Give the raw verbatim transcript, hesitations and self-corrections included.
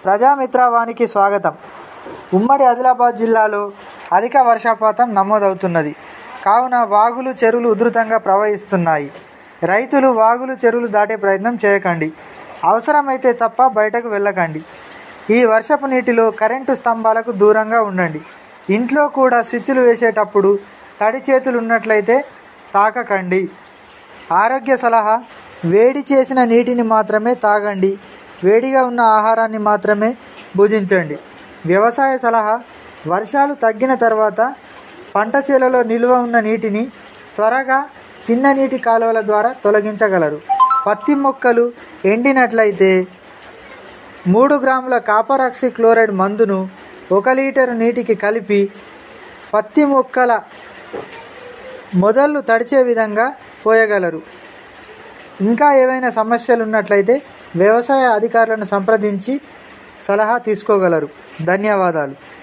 ప్రజామిత్రవానికి స్వాగతం. ఉమ్మడి ఆదిలాబాద్ జిల్లాలో అధిక వర్షపాతం నమోదవుతున్నది. కావున వాగులు చెరువులు ఉధృతంగా ప్రవహిస్తున్నాయి. రైతులు వాగులు చెరువులు దాటే ప్రయత్నం చేయకండి. అవసరమైతే తప్ప బయటకు వెళ్ళకండి. ఈ వర్షపు నీటిలో కరెంటు స్తంభాలకు దూరంగా ఉండండి. ఇంట్లో కూడా స్విచ్లు వేసేటప్పుడు తడి చేతులు ఉన్నట్లయితే తాకకండి. ఆరోగ్య సలహా: వేడి చేసిన నీటిని మాత్రమే తాగండి. వేడిగా ఉన్న ఆహారాన్ని మాత్రమే భుజించండి. వ్యవసాయ సలహా: వర్షాలు తగ్గిన తర్వాత పంట చేలలో నిల్వ ఉన్న నీటిని త్వరగా చిన్న నీటి కాలువల ద్వారా తొలగించగలరు. పత్తి మొక్కలు ఎండినట్లయితే మూడు గ్రాముల కాపర్ ఆక్సీ క్లోరైడ్ మందును ఒక లీటరు నీటికి కలిపి పత్తి మొక్కల మొదళ్ళు తడిచే విధంగా పోయగలరు. ఇంకా ఏవైనా సమస్యలు ఉన్నట్లయితే వ్యవసాయ అధికారులను సంప్రదించి సలహా తీసుకోగలరు. ధన్యవాదాలు.